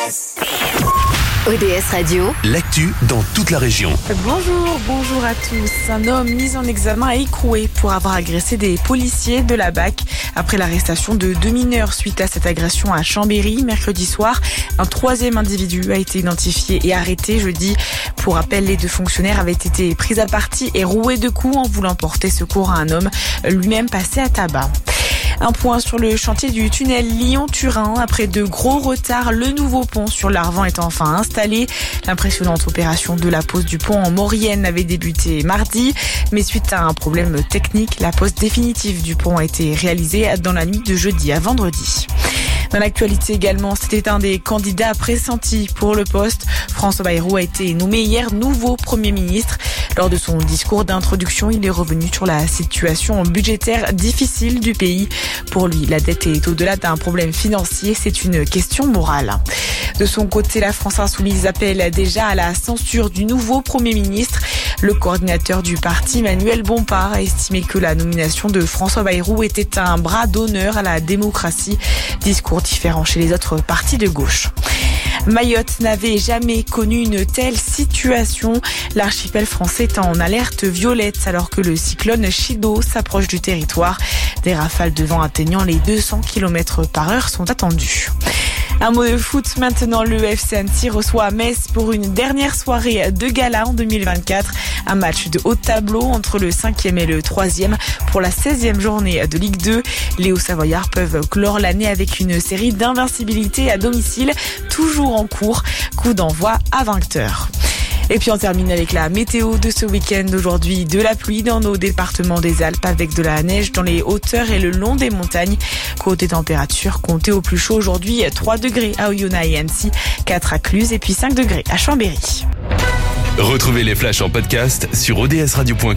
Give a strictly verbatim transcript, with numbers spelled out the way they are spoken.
S. O D S Radio, l'actu dans toute la région. Bonjour, bonjour à tous. Un homme mis en examen a écroué pour avoir agressé des policiers de la B A C. Après l'arrestation de deux mineurs suite à cette agression à Chambéry mercredi soir, un troisième individu a été identifié et arrêté jeudi. Pour rappel, les deux fonctionnaires avaient été pris à partie et roués de coups en voulant porter secours à un homme lui-même passé à tabac. Un point sur le chantier du tunnel Lyon-Turin. Après de gros retards, le nouveau pont sur l'Arvan est enfin installé. L'impressionnante opération de la pose du pont en Maurienne avait débuté mardi. Mais suite à un problème technique, la pose définitive du pont a été réalisée dans la nuit de jeudi à vendredi. Dans l'actualité également, c'était un des candidats pressentis pour le poste. François Bayrou a été nommé hier nouveau Premier ministre. Lors de son discours d'introduction, il est revenu sur la situation budgétaire difficile du pays. Pour lui, la dette est au-delà d'un problème financier, c'est une question morale. De son côté, la France Insoumise appelle déjà à la censure du nouveau Premier ministre. Le coordinateur du parti, Emmanuel Bompard, a estimé que la nomination de François Bayrou était un bras d'honneur à la démocratie. Discours différent chez les autres partis de gauche. Mayotte n'avait jamais connu une telle situation. L'archipel français est en alerte violette alors que le cyclone Chido s'approche du territoire. Des rafales de vent atteignant les deux cents kilomètres par heure sont attendues. Un mot de foot maintenant, le F C Annecy reçoit Metz pour une dernière soirée de gala en deux mille vingt-quatre. Un match de haut tableau entre le cinquième et le troisième pour la seizième journée de Ligue deux. Les Hauts-Savoyards peuvent clore l'année avec une série d'invincibilité à domicile, toujours en cours. Coup d'envoi à vingt heures. Et puis on termine avec la météo de ce week-end. Aujourd'hui, de la pluie dans nos départements des Alpes avec de la neige dans les hauteurs et le long des montagnes. Côté température, comptez au plus chaud aujourd'hui trois degrés à Oyonnax et Annecy, quatre à Cluse et puis cinq degrés à Chambéry. Retrouvez les flashs en podcast sur o d s radio point com.